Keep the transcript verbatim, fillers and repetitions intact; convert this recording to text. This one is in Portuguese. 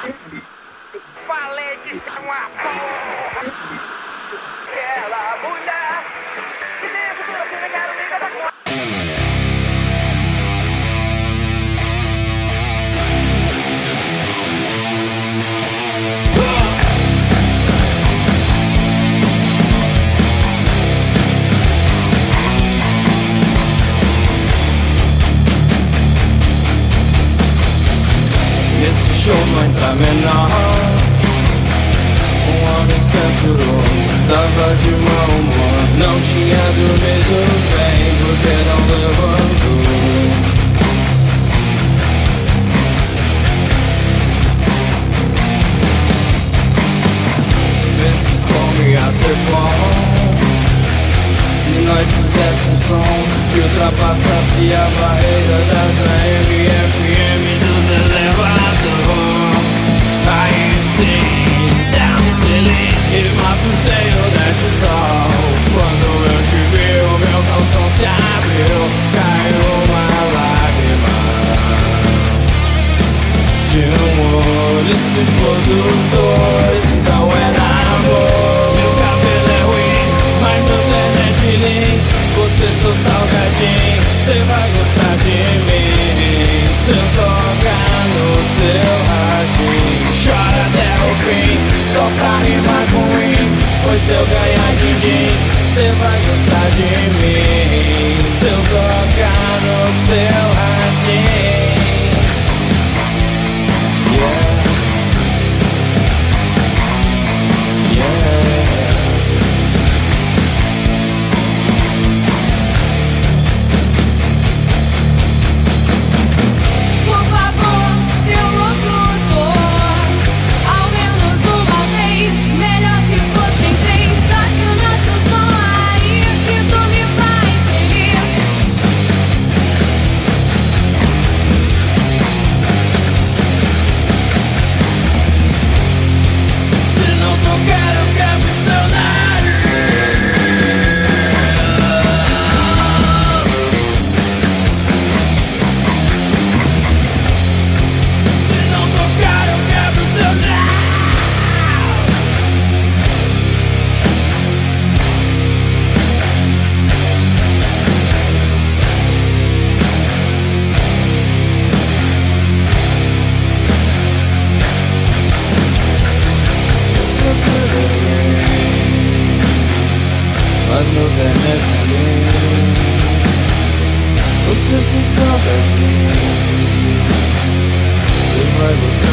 Falei que isso é uma porra. Aquela mulher que dentro do que não quero ligar da cor. Nesse show não entra menor. Um homem censurou, tava de mau humor. Não tinha dormido bem porque não levantou. Vê se como ia ser bom se nós fizéssemos um som que ultrapassasse a barreira das A M F M dos elevadores. Aí sim, dá um selim e mostra o seio deste sol. Quando eu te vi, o meu calção se abriu, caiu uma lágrima de um olho. Se for dos dois, então é namoro. Meu cabelo é ruim, mas meu terno é de linho. Você sou salgadinho, cê vai gostar de mim. Se eu tocar no seu radinho, chora até o fim, só pra rimar com mim. Pois se eu ganhar din-din, cê vai gostar de mim. Se eu tocar no seu radinho, yeah. Mas meu terno é de linho, você se salva de mim. Você vai gostar.